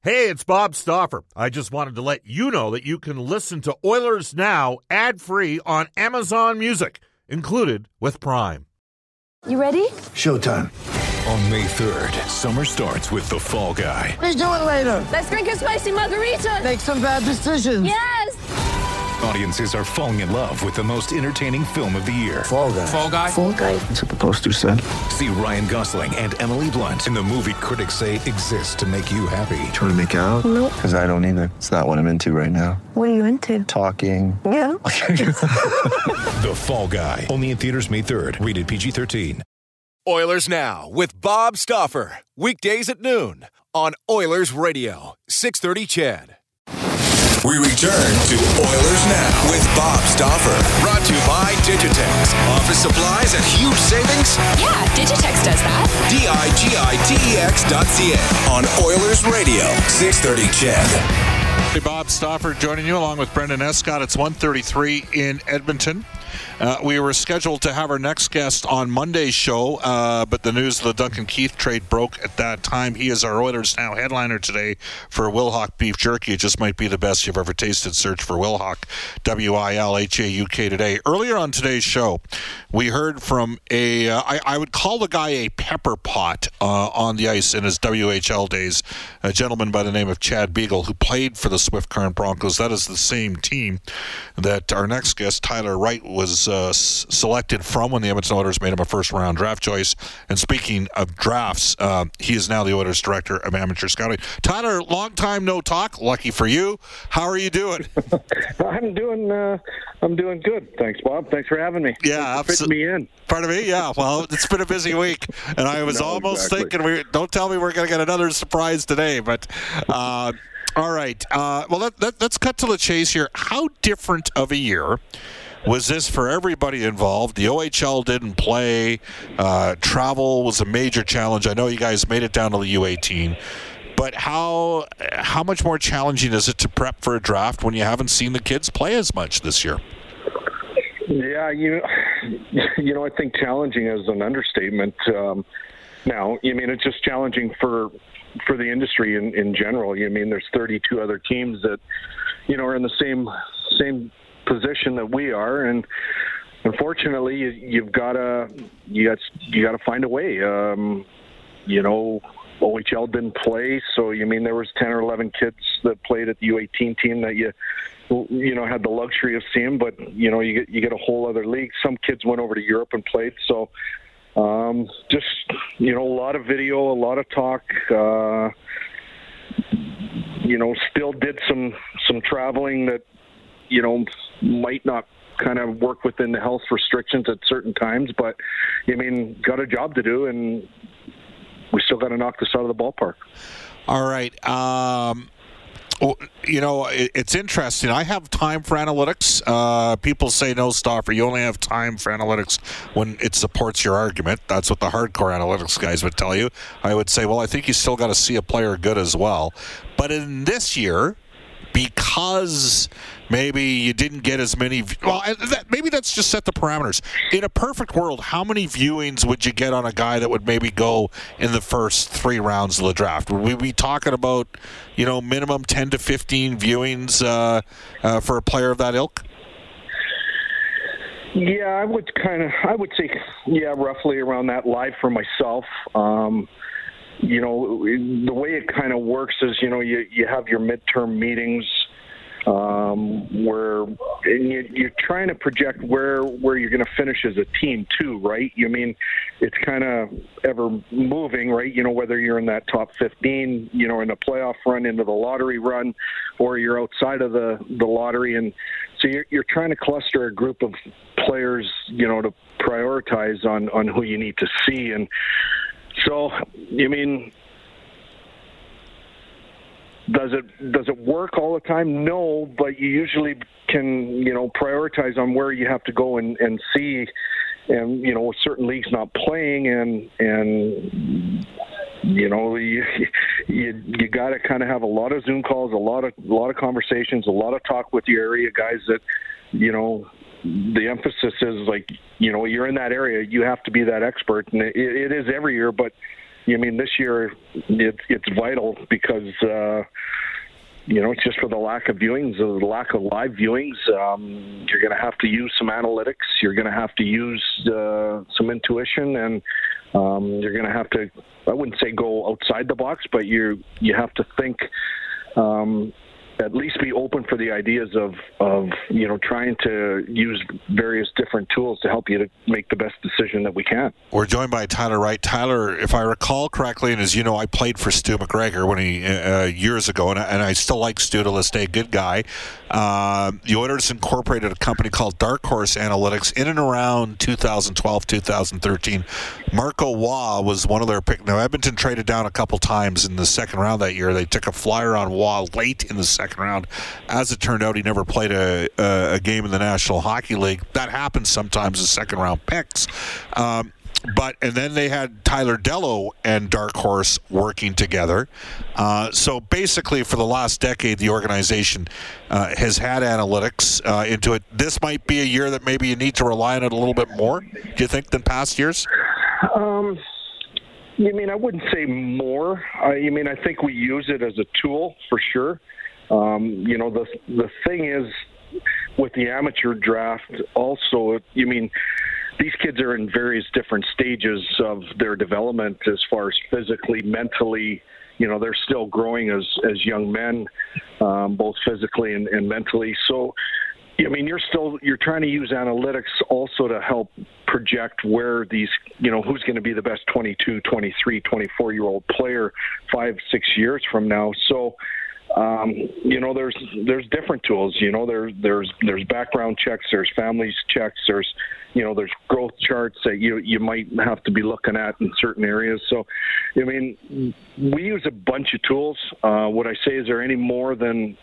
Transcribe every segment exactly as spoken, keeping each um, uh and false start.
Hey, it's Bob Stauffer. I just wanted to let you know that you can listen to Oilers Now ad-free on Amazon Music, included with Prime. You ready? Showtime. On May third, summer starts with The Fall Guy. Let's do it later. Let's drink a spicy margarita. Make some bad decisions. Yes! Audiences are falling in love with the most entertaining film of the year. Fall Guy. Fall Guy? Fall guy. That's what the poster said. See Ryan Gosling and Emily Blunt in the movie critics say exists to make you happy. Trying to make it out? Nope. Because I don't either. It's not what I'm into right now. What are you into? Talking. Yeah. The Fall Guy. Only in theaters May third. Rated P G thirteen. Oilers Now with Bob Stauffer. Weekdays at noon on Oilers Radio, six thirty C H E D. We return to Oilers Now with Bob Stauffer. Brought to you by Digitex. Office supplies at huge savings? Yeah, Digitex does that. D I G I T E X dot C A on Oilers Radio, six thirty C H E D. Hey, Bob Stauffer joining you along with Brendan Escott. It's one thirty-three in Edmonton. Uh, we were scheduled to have our next guest on Monday's show, uh, but the news of the Duncan Keith trade broke at that time. He is our Oilers Now headliner today for Wilhauk Beef Jerky. It just might be the best you've ever tasted. Search for Wilhauk, W I L H A U K today. Earlier on today's show, we heard from a, uh, I, I would call the guy a pepper pot uh, on the ice in his W H L days, a gentleman by the name of Chad Beagle, who played for the Swift Current Broncos. That is the same team that our next guest, Tyler Wright, was uh, s- selected from when the Edmonton Oilers made him a first-round draft choice. And speaking of drafts, uh, he is now the Oilers Director of Amateur Scouting. Tyler, long time no talk. Lucky for you. How are you doing? I'm doing. Uh, I'm doing good. Thanks, Bob. Thanks for having me. Yeah, Thanks for fitting me in. Pardon me? Yeah, well, it's been a busy week, and I was No, almost exactly. thinking, we don't tell me we're going to get another surprise today, but uh, all right. Uh, well, let, let, let's cut to the chase here. How different of a year was this for everybody involved? The O H L didn't play. Uh, travel was a major challenge. I know you guys made it down to the U eighteen, but how how much more challenging is it to prep for a draft when you haven't seen the kids play as much this year? Yeah, you you know, I think challenging is an understatement. Um, now, you mean it's just challenging for for the industry in, in general. You mean there's thirty-two other teams that you know are in the same same position that we are, and unfortunately, you, you've got to you got you got to find a way. Um, you know, O H L didn't play, so you mean there was ten or eleven kids that played at the U eighteen team that you you know had the luxury of seeing, but you know you get you get a whole other league. Some kids went over to Europe and played, so um, just you know a lot of video, a lot of talk. Uh, you know, still did some some traveling that you know might not kind of work within the health restrictions at certain times, but I mean got a job to do, and we still got to knock this out of the ballpark. All right. Um, well, you know, it, it's interesting. I have time for analytics. Uh, people say, no, Stauffer, you only have time for analytics when it supports your argument. That's what the hardcore analytics guys would tell you. I would say, well, I think you still got to see a player good as well. But in this year, because maybe you didn't get as many, well, that, maybe that's just set the parameters. In a perfect world, how many viewings would you get on a guy that would maybe go in the first three rounds of the draft? Would we be talking about, you know, minimum ten to fifteen viewings uh, uh, for a player of that ilk? Yeah, I would kind of, I would say, yeah, roughly around that live for myself. Um, you know, the way it kind of works is, you know, you, you have your midterm meetings um, where and you, you're trying to project where where you're going to finish as a team too, right? You mean it's kind of ever moving, right? You know, whether you're in that top fifteen, you know, in a playoff run, into the lottery run, or you're outside of the, the lottery. And so you're, you're trying to cluster a group of players, you know, to prioritize on, on who you need to see. And so, you mean, does it does it work all the time? No, but you usually can, you know, prioritize on where you have to go and, and see, and you know, certain leagues not playing, and and you know, you you, you got to kind of have a lot of Zoom calls, a lot of a lot of conversations, a lot of talk with your area guys that, you know, the emphasis is like, you know, you're in that area, you have to be that expert, and it, it is every year, but I mean, this year it, it's vital because, uh, you know, it's just for the lack of viewings, the lack of live viewings. Um, you're going to have to use some analytics. You're going to have to use uh, some intuition, and um, you're going to have to, I wouldn't say go outside the box, but you you have to think, um, at least be open for the ideas of, of, you know, trying to use various different tools to help you to make the best decision that we can. We're joined by Tyler Wright. Tyler, if I recall correctly, and as you know, I played for Stu McGregor when he uh, years ago, and I, and I still like Stu to this day, good guy. Uh, the Oilers incorporated a company called Dark Horse Analytics in and around two thousand twelve, two thousand thirteen. Marco Waugh was one of their pick. Now, Edmonton traded down a couple times in the second round that year. They took a flyer on Waugh late in the second round. As it turned out, he never played a, a, a game in the National Hockey League. That happens sometimes with second round picks. Um, but and then they had Tyler Dello and Dark Horse working together. Uh, so basically, for the last decade, the organization uh, has had analytics uh, into it. This might be a year that maybe you need to rely on it a little bit more, do you think, than past years? Um, you mean, I wouldn't say more. Uh, you mean, I think we use it as a tool for sure. Um, you know, the the thing is, with the amateur draft, also, you mean, these kids are in various different stages of their development as far as physically, mentally. You know, they're still growing as, as young men, um, both physically and, and mentally. So, I mean, you're still, you're trying to use analytics also to help project where these, you know, who's going to be the best twenty-two, twenty-three, twenty-four-year-old player five, six years from now. So, Um, you know, there's there's different tools. You know, there's there's there's background checks, there's families checks, there's you know there's growth charts that you you might have to be looking at in certain areas. So, I mean, we use a bunch of tools. Uh, would I say is there any more than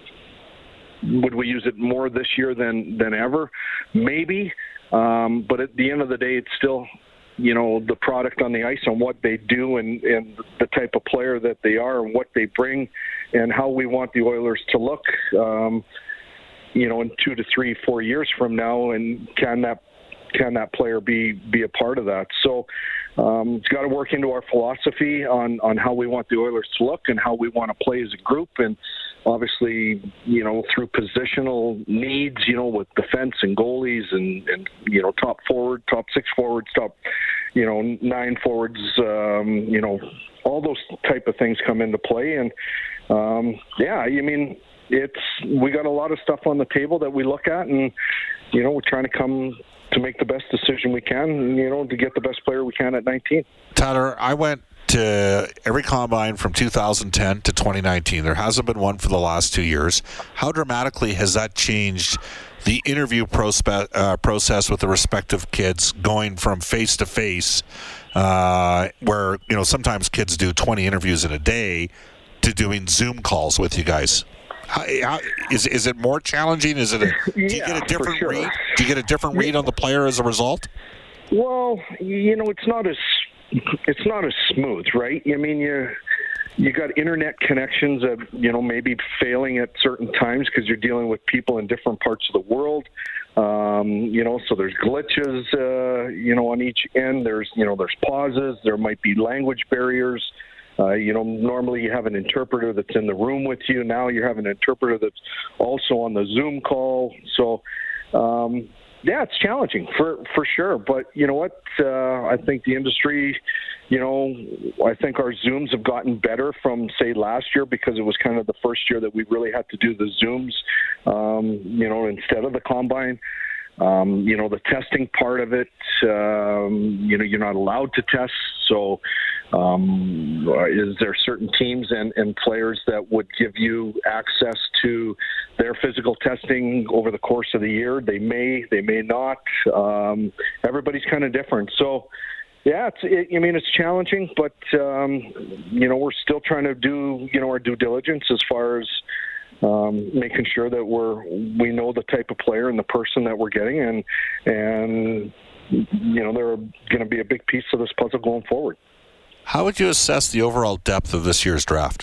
would we use it more this year than than ever? Maybe, um, but at the end of the day, it's still, you know, the product on the ice and what they do and, and the type of player that they are and what they bring and how we want the Oilers to look, um, you know, in two to three, four years from now. And can that can that player be, be a part of that? So um, it's got to work into our philosophy on, on how we want the Oilers to look and how we want to play as a group. And obviously, you know, through positional needs, you know, with defense and goalies and, and you know, top forward, top six forwards, top, you know, nine forwards, um, you know, all those type of things come into play. And, um, yeah, I mean, it's, we got a lot of stuff on the table that we look at, and, you know, we're trying to come to make the best decision we can, you know, to get the best player we can at nineteen. Tyler, I went to every combine from two thousand ten to twenty nineteen. There hasn't been one for the last two years. How dramatically has that changed the interview prospe- uh, process with the respective kids, going from face to face, uh, where, you know, sometimes kids do twenty interviews in a day, to doing Zoom calls with you guys? How, how, is is it more challenging? Is it a, do you yeah, get a different sure. read? Do you get a different read on the player as a result? Well, you know, it's not as it's not as smooth, right? I mean, you you got internet connections that, you know, maybe failing at certain times because you're dealing with people in different parts of the world. Um, you know, so there's glitches, uh, you know, on each end. There's, you know, there's pauses. There might be language barriers. Uh, you know, normally you have an interpreter that's in the room with you. Now you have an interpreter that's also on the Zoom call. So, um, yeah, it's challenging for for sure. But you know what? Uh, I think the industry, you know, I think our Zooms have gotten better from, say, last year, because it was kind of the first year that we really had to do the Zooms, um, you know, instead of the combine. Um, you know, the testing part of it, um, you know, you're not allowed to test. So um, is there certain teams and, and players that would give you access to their physical testing over the course of the year? They may, they may not. Um, everybody's kind of different. So, yeah, it's, it, I mean, it's challenging, but, um, you know, we're still trying to do, you know, our due diligence as far as, Um, making sure that we're we know the type of player and the person that we're getting, and and you know, they're going to be a big piece of this puzzle going forward. How would you assess the overall depth of this year's draft?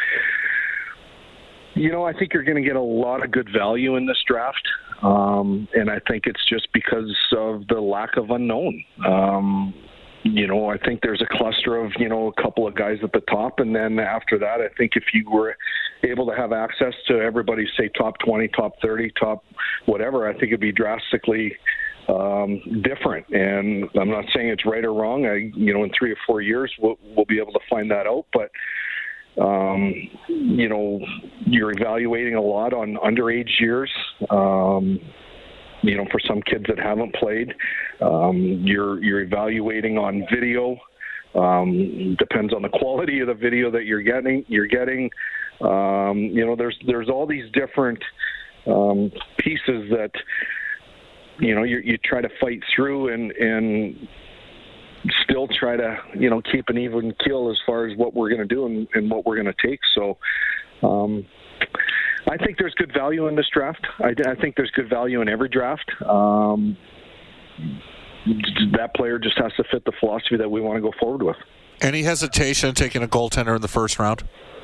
You know, I think you're going to get a lot of good value in this draft, um, and I think it's just because of the lack of unknown. Um, you know, I think there's a cluster of, you know, a couple of guys at the top. And then after that, I think if you were able to have access to everybody, say top twenty, top thirty, top whatever, I think it'd be drastically um, different. And I'm not saying it's right or wrong. I, you know, in three or four years, we'll, we'll be able to find that out. But, um, you know, you're evaluating a lot on underage years. Um, You know, for some kids that haven't played, um, you're you're evaluating on video. Um, depends on the quality of the video that you're getting. You're getting, um, you know, there's there's all these different um, pieces that, you know, you you try to fight through and and still try to, you know, keep an even keel as far as what we're going to do and, and what we're going to take. So. Um, I think there's good value in this draft. I, I think there's good value in every draft. Um, that player just has to fit the philosophy that we want to go forward with. Any hesitation in taking a goaltender in the first round?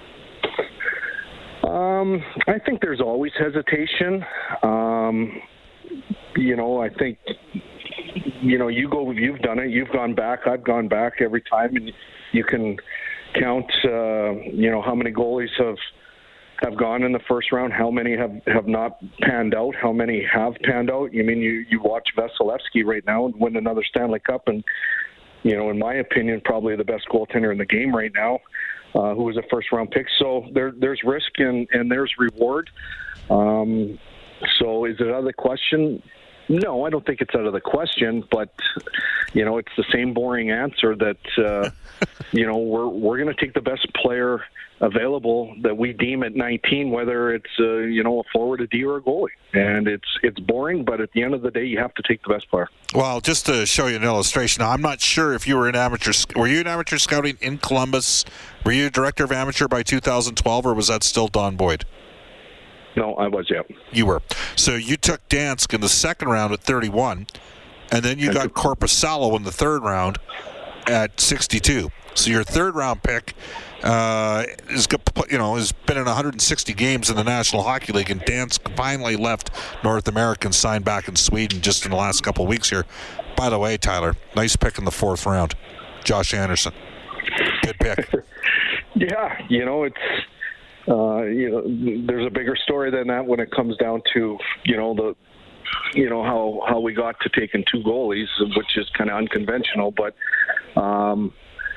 Um, I think there's always hesitation. Um, you know, I think, you know, you go, you've done it. You've gone back. I've gone back every time, and you can count, uh, you know, how many goalies have have gone in the first round, how many have, have not panned out, how many have panned out. I mean, you, you watch Vasilevsky right now and win another Stanley Cup, and, you know, in my opinion, probably the best goaltender in the game right now, uh, who was a first-round pick. So there, there's risk and, and there's reward. Um, so is it out of the question? No, I don't think it's out of the question, but, you know, it's the same boring answer that, uh, you know, we're we're going to take the best player available that we deem at nineteen, whether it's, uh, you know, a forward, a D, or a goalie. And it's it's boring, but at the end of the day, you have to take the best player. Well, just to show you an illustration, I'm not sure if you were an amateur. Were you an amateur scouting in Columbus? Were you director of amateur by two thousand twelve, or was that still Don Boyd? No, I was, yeah. You were. So you took Dansk in the second round at thirty-one, and then you got Korpisalo in the third round at sixty-two. So your third round pick uh, is, you know, has been in one hundred sixty games in the National Hockey League, and Dansk finally left North America and signed back in Sweden just in the last couple of weeks here. By the way, Tyler, nice pick in the fourth round, Josh Anderson. Good pick. Yeah, you know, it's. Uh, you know, there's a bigger story than that when it comes down to, you know, the, you know, how, how we got to taking two goalies, which is kind of unconventional, but um,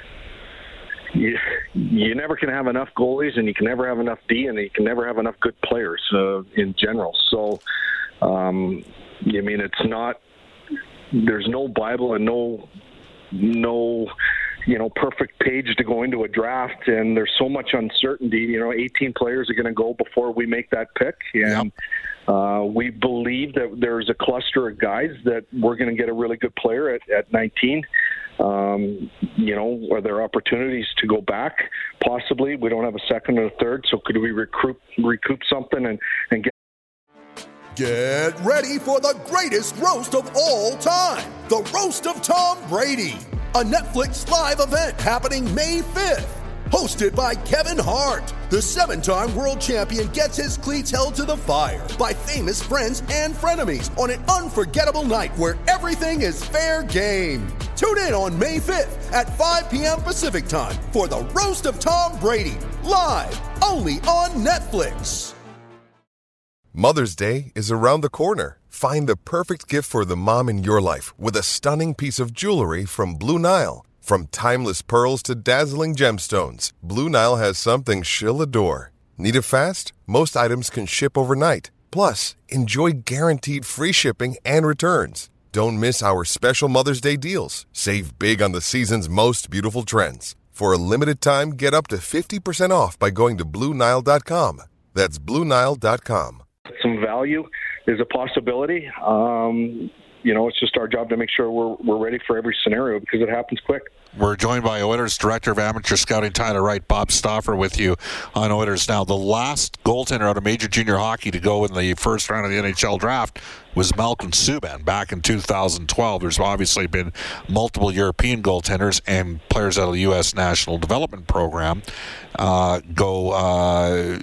you, you never can have enough goalies, and you can never have enough D, and you can never have enough good players uh, in general. So, um, I mean, it's not, there's no Bible and no, no, you know, perfect page to go into a draft, and there's so much uncertainty. You know, eighteen players are going to go before we make that pick, and yep. uh, we believe that there's a cluster of guys that we're going to get a really good player at, at nineteen. Um, you know, are there opportunities to go back? Possibly. We don't have a second or a third, so could we recruit, recoup something and, and get... Get ready for the greatest roast of all time, the Roast of Tom Brady. A Netflix live event happening May fifth. Hosted by Kevin Hart. The seven-time world champion gets his cleats held to the fire by famous friends and frenemies on an unforgettable night where everything is fair game. Tune in on May fifth at five p.m. Pacific time for the Roast of Tom Brady, live only on Netflix. Mother's Day is around the corner. Find the perfect gift for the mom in your life with a stunning piece of jewelry from Blue Nile. From timeless pearls to dazzling gemstones, Blue Nile has something she'll adore. Need it fast? Most items can ship overnight. Plus, enjoy guaranteed free shipping and returns. Don't miss our special Mother's Day deals. Save big on the season's most beautiful trends. For a limited time, get up to fifty percent off by going to Blue Nile dot com. That's Blue Nile dot com. Some value is a possibility. Um, you know, it's just our job to make sure we're we're ready for every scenario because it happens quick. We're joined by Oilers Director of Amateur Scouting, Tyler Wright. Bob Stauffer with you on Oilers Now. The last goaltender out of major junior hockey to go in the first round of the N H L draft was Malcolm Subban back in two thousand twelve. There's obviously been multiple European goaltenders and players out of the U S National Development Program uh, go uh,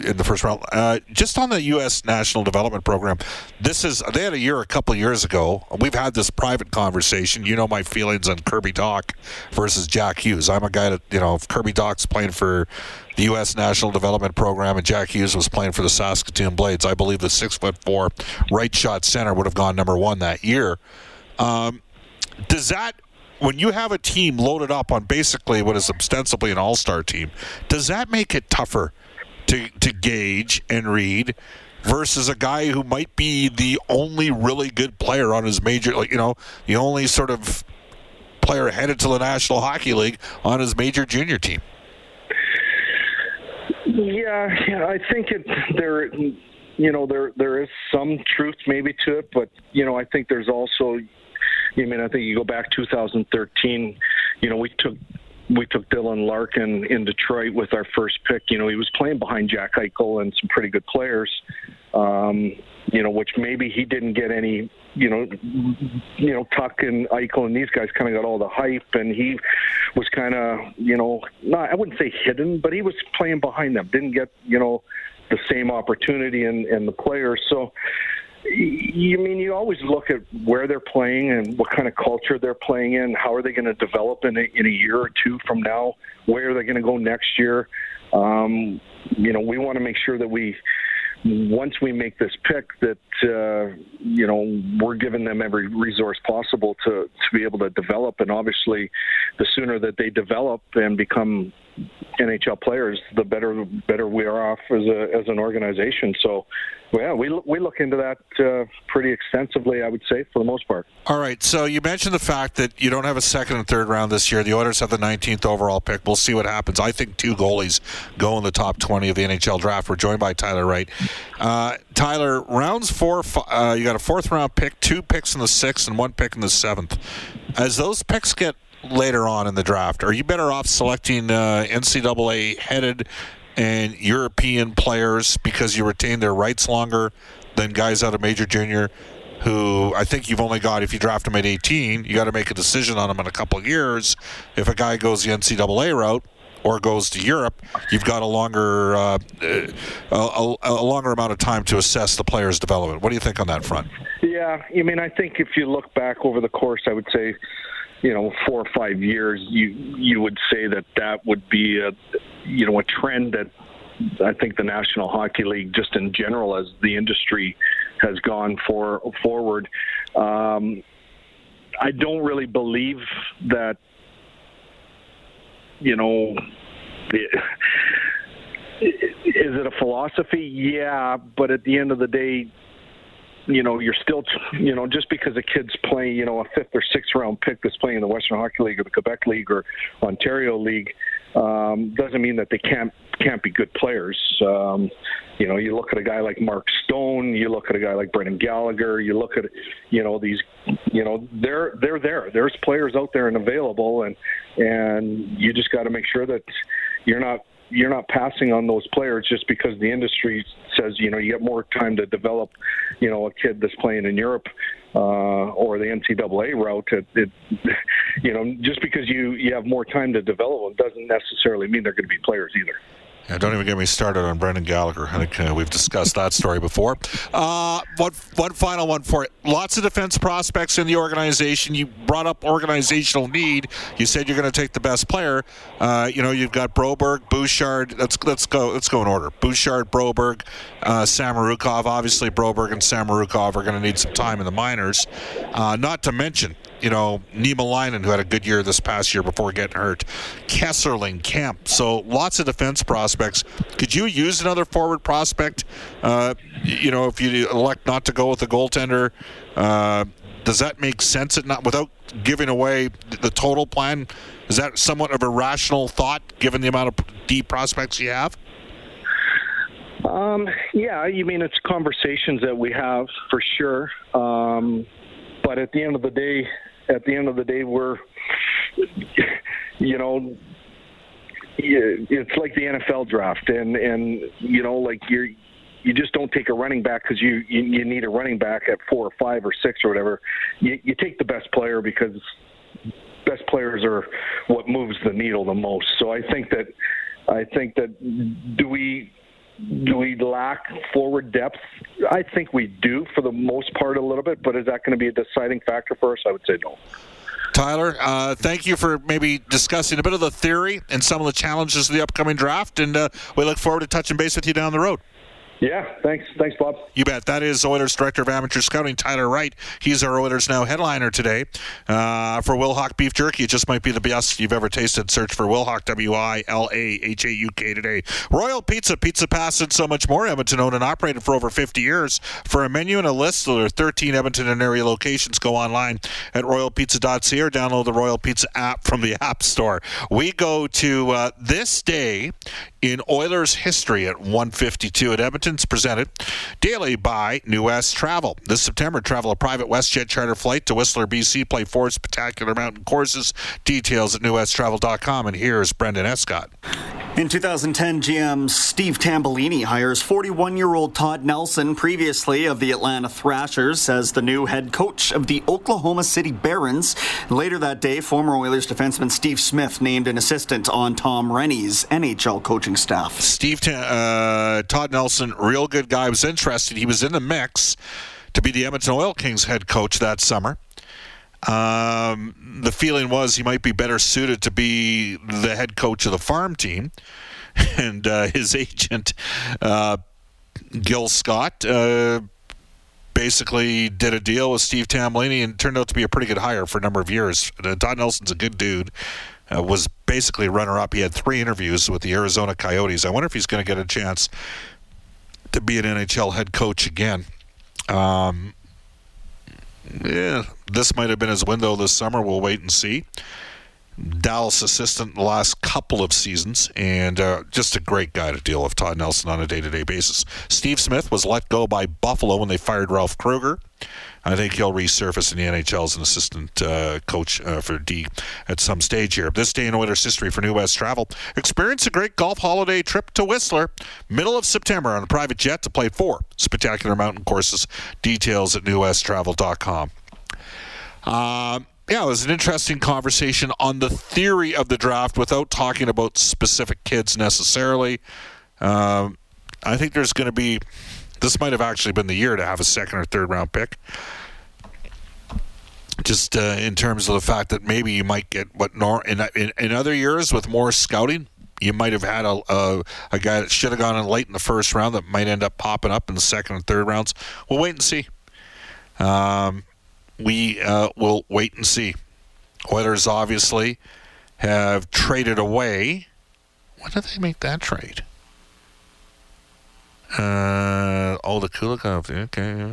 in the first round. Uh, just on the U S National Development Program, this is they had a year a couple of years ago. We've had this private conversation. You know my feelings on Kirby Dach versus Jack Hughes. I'm a guy that, you know, if Kirby Dach's playing for the U S National Development Program and Jack Hughes was playing for the Saskatoon Blades, I believe the six foot four right shot center would have gone number one that year. Um, does that, when you have a team loaded up on basically what is ostensibly an all-star team, does that make it tougher to to gauge and read versus a guy who might be the only really good player on his major, like, you know, the only sort of player headed to the National Hockey League on his major junior team? Yeah, yeah, I think it there, you know, there there is some truth maybe to it, but you know, I think there's also, I mean, I think you go back two thousand thirteen, you know, we took we took Dylan Larkin in Detroit with our first pick. You know, he was playing behind Jack Eichel and some pretty good players, um, you know, which maybe he didn't get any, you know, you know, Tuck and Eichel and these guys kind of got all the hype, and he was kind of, you know, not, I wouldn't say hidden, but he was playing behind them, didn't get, you know, the same opportunity and, and the players. So, you mean you always look at where they're playing and what kind of culture they're playing in. How are they going to develop in a, in a year or two from now? Where are they going to go next year? Um, you know, we want to make sure that we, once we make this pick, that uh, you know, we're giving them every resource possible to to be able to develop. And obviously, the sooner that they develop and become N H L players, the better better we are off as a as an organization. So, yeah, we we look into that uh, pretty extensively, I would say, for the most part. All right. So you mentioned the fact that you don't have a second and third round this year. The Oilers have the nineteenth overall pick. We'll see what happens. I think two goalies go in the top twenty of the N H L draft. We're joined by Tyler Wright. Uh, Tyler, rounds four, uh, you got a fourth round pick, two picks in the sixth, and one pick in the seventh. As those picks get later on in the draft, are you better off selecting uh, N C double A headed and European players because you retain their rights longer than guys out of major junior who I think you've only got, if you draft them at eighteen, you got to make a decision on them in a couple of years. If a guy goes the N C double A route or goes to Europe, you've got a longer uh, a, a, a longer amount of time to assess the player's development. What do you think on that front? Yeah, I mean, I think if you look back over the course, I would say, you know, four or five years, you you would say that that would be a, you know, a trend that I think the National Hockey League, just in general, as the industry has gone for forward. Um, I don't really believe that, you know, it, is it a philosophy? Yeah, but at the end of the day, you know, you're still, you know, just because a kid's playing, you know, a fifth or sixth round pick that's playing in the Western Hockey League or the Quebec League or Ontario League, um, doesn't mean that they can't can't be good players. Um, you know, you look at a guy like Mark Stone, you look at a guy like Brendan Gallagher, you look at, you know, these, you know, they're they're there. There's players out there and available, and and you just got to make sure that you're not. you're not passing on those players just because the industry says, you know, you get more time to develop, you know, a kid that's playing in Europe uh, or the N C double A route. It, it, you know, just because you, you have more time to develop them doesn't necessarily mean they're going to be players either. Yeah, don't even get me started on Brendan Gallagher. I think uh, we've discussed that story before. Uh, one, one final one for it. Lots of defense prospects in the organization. You brought up organizational need. You said you're going to take the best player. Uh, you know, you've got Broberg, Bouchard. Let's let's go. Let's go in order. Bouchard, Broberg, uh, Samorukov. Obviously, Broberg and Samorukov are going to need some time in the minors. Uh, not to mention, you know, Nima Leinen, who had a good year this past year before getting hurt. Kesserling, Kemp. So lots of defense prospects. Could you use another forward prospect? Uh, you know, if you elect not to go with the goaltender, uh, does that make sense? At not without giving away the total plan? Is that somewhat of a rational thought, given the amount of D prospects you have? Um, yeah, you mean it's conversations that we have for sure. Um, but at the end of the day, at the end of the day, we're, you know, it's like the N F L draft, and, and you know, like you're, you just don't take a running back because you, you you need a running back at four or five or six or whatever. You, you take the best player because best players are what moves the needle the most. So I think that I think that do we do we lack forward depth? I think we do for the most part a little bit, but is that going to be a deciding factor for us? I would say no. Tyler, uh, thank you for maybe discussing a bit of the theory and some of the challenges of the upcoming draft, and uh, we look forward to touching base with you down the road. Yeah, thanks. Thanks, Bob. You bet. That is Oilers Director of Amateur Scouting, Tyler Wright. He's our Oilers Now headliner today. Uh, for Wilhauk Beef Jerky, it just might be the best you've ever tasted. Search for Wilhauk, W I L A H A U K today. Royal Pizza, Pizza Pass, and so much more. Edmonton owned and operated for over fifty years. For a menu and a list of their thirteen Edmonton and area locations, go online at royal pizza dot c a or download the Royal Pizza app from the App Store. We go to uh, this day in Oilers history at one fifty-two at Edmonton's presented daily by New West Travel. This September, travel a private WestJet charter flight to Whistler, B C. Play four spectacular mountain courses. Details at new west travel dot com. And here's Brendan Escott. In two thousand ten, G M Steve Tambellini hires forty-one-year-old Todd Nelson, previously of the Atlanta Thrashers, as the new head coach of the Oklahoma City Barons. Later that day, former Oilers defenseman Steve Smith named an assistant on Tom Rennie's N H L coaching staff. Steve uh, Todd Nelson, real good guy, was interested. He was in the mix to be the Edmonton Oil Kings head coach that summer. Um, the feeling was he might be better suited to be the head coach of the farm team. And uh, his agent, uh, Gil Scott, uh, basically did a deal with Steve Tambellini and turned out to be a pretty good hire for a number of years. Uh, Todd Nelson's a good dude. Uh, was basically runner-up. He had three interviews with the Arizona Coyotes. I wonder if he's going to get a chance to be an N H L head coach again. Um, yeah, this might have been his window this summer. We'll wait and see. Dallas assistant the last couple of seasons, and uh, just a great guy to deal with Todd Nelson on a day-to-day basis. Steve Smith was let go by Buffalo when they fired Ralph Kruger. I think he'll resurface in the N H L as an assistant uh, coach uh, for D at some stage here. This day in Oilers history for New West Travel. Experience a great golf holiday trip to Whistler, middle of September, on a private jet to play four spectacular mountain courses. Details at new west travel dot com. Um, yeah, it was an interesting conversation on the theory of the draft without talking about specific kids necessarily. Um, I think there's going to be... This might have actually been the year to have a second or third round pick. Just uh, in terms of the fact that maybe you might get what nor in, in in other years with more scouting, you might have had a a, a guy that should have gone in late in the first round that might end up popping up in the second and third rounds. We'll wait and see. Um, we uh, will wait and see. Oilers obviously have traded away. When did they make that trade? Uh, oh, the Kulikov. Okay.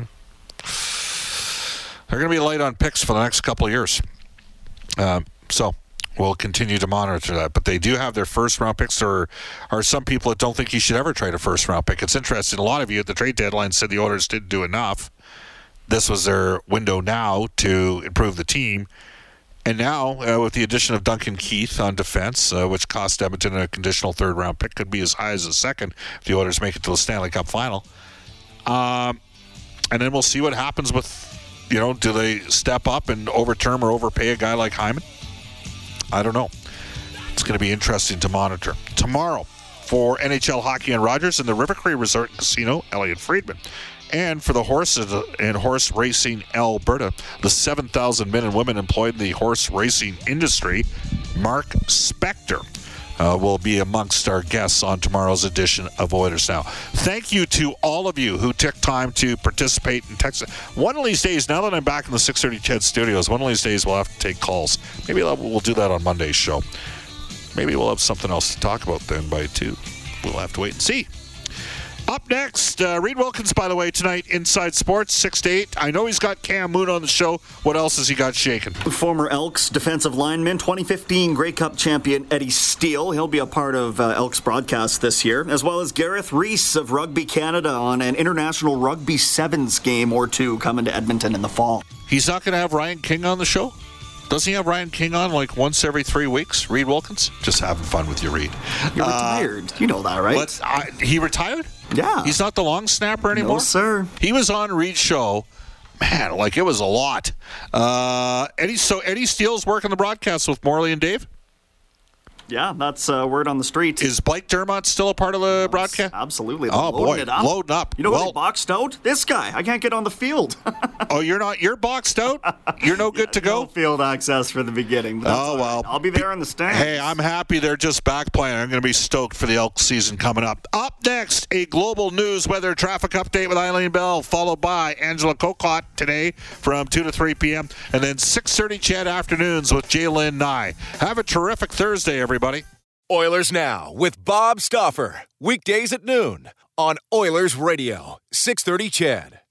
They're going to be light on picks for the next couple of years. Um, so we'll continue to monitor that. But they do have their first round picks. There are some people that don't think you should ever trade a first round pick. It's interesting. A lot of you at the trade deadline said the Oilers didn't do enough. This was their window now to improve the team. And now, uh, with the addition of Duncan Keith on defense, uh, which cost Edmonton a conditional third-round pick, could be as high as a second if the Oilers make it to the Stanley Cup final. Um, and then we'll see what happens with, you know, do they step up and overturn or overpay a guy like Hyman? I don't know. It's going to be interesting to monitor. Tomorrow, for N H L Hockey and Rogers in the River Cree Resort and Casino, Elliot Friedman. And for the horses and horse racing Alberta, the seven thousand men and women employed in the horse racing industry, Mark Spector uh, will be amongst our guests on tomorrow's edition of Oilers Now. Thank you to all of you who took time to participate in text. One of these days, now that I'm back in the six thirty C H E D studios, one of these days we'll have to take calls. Maybe we'll do that on Monday's show. Maybe we'll have something else to talk about then by two. We'll have to wait and see. Up next, uh, Reed Wilkins, by the way, tonight, Inside Sports, six to eight. I know he's got Cam Moon on the show. What else has he got shaking? Former Elks defensive lineman, twenty fifteen Grey Cup champion Eddie Steele. He'll be a part of uh, Elks broadcast this year, as well as Gareth Reese of Rugby Canada on an International Rugby Sevens game or two coming to Edmonton in the fall. He's not going to have Ryan King on the show? Doesn't he have Ryan King on like once every three weeks? Reed Wilkins? Just having fun with you, Reed. You're retired. Uh, you know that, right? But I, he retired? Yeah. He's not the long snapper anymore? No, sir. He was on Reed's show. Man, like it was a lot. Uh, Eddie, so Eddie Steele's working the broadcast with Morley and Dave? Yeah, that's uh, word on the street. Is Blake Dermott still a part of the broadcast? Absolutely. Oh, loading boy. It up. Loading up. You know well, who they boxed out? This guy. I can't get on the field. Oh, you're not? You're boxed out? You're no good yeah, to go? No field access for the beginning. But oh, well. Right. I'll be there in the stands. Hey, I'm happy they're just back playing. I'm going to be stoked for the Elk season coming up. Up next, a global news weather traffic update with Eileen Bell, followed by Angela Kokot today from two to three p.m. And then six thirty Chad Afternoons with Jaylen Nye. Have a terrific Thursday, everybody. Oilers Now with Bob Stauffer. Weekdays at noon on Oilers Radio, six thirty Chad.